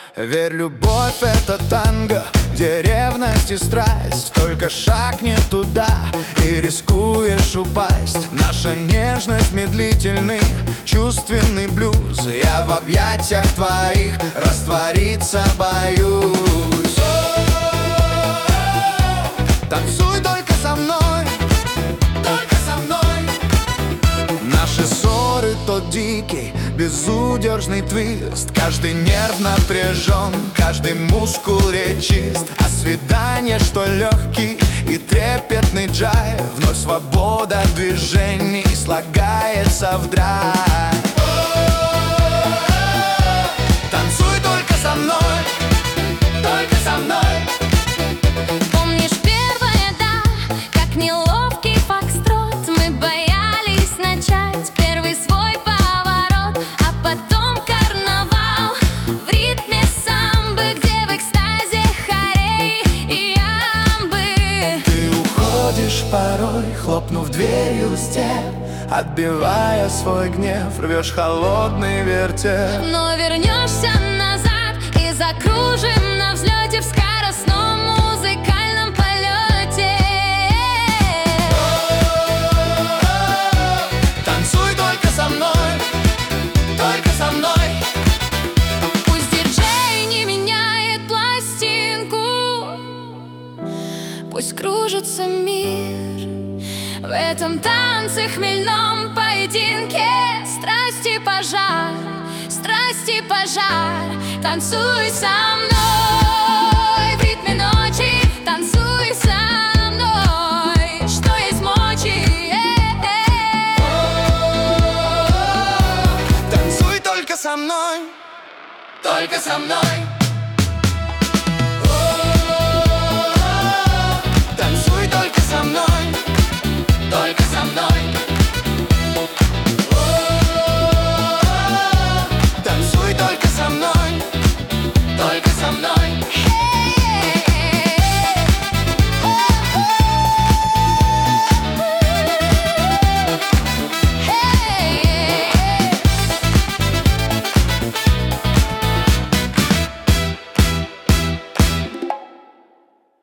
Верь, любовь — это танго, где ревность и страсть. Только шаг не туда, и рискуешь упасть. Наша нежность — медлительный, чувственный блюз. Я в объятиях твоих раствориться боюсь. Танцуй только со мной, только со мной. Наши ссоры — тот дикий, безудержный твист. Каждый нерв напряжен, каждый мускул речист. А свидание, что легкий и трепетный джайв. Вновь свобода движений слагается в драйв. Танцуй только со мной, только со мной. Помнишь первое, да, как неловкий фокстрот. Мы боялись начать первый свой поворот, а потом карнавал в ритме самбы, где в экстазе хорей и ямбы. Ты уходишь порой, хлопнув дверью стен, отбивая свой гнев, рвешь холодный вертеп. Но вернешься назад и закружим на взлете в скоростном музыкальном полете. Танцуй только со мной, только со мной. Пусть диджей не меняет пластинку, пусть кружится мир в этом танце, хмельном поединке. Страсти пожар, страсти пожар. Танцуй со мной в ритме ночи, танцуй со мной, что есть мочи. Танцуй только со мной, только со мной. Танцуй только со мной, только со мной. Танцуй только со мной, только со мной.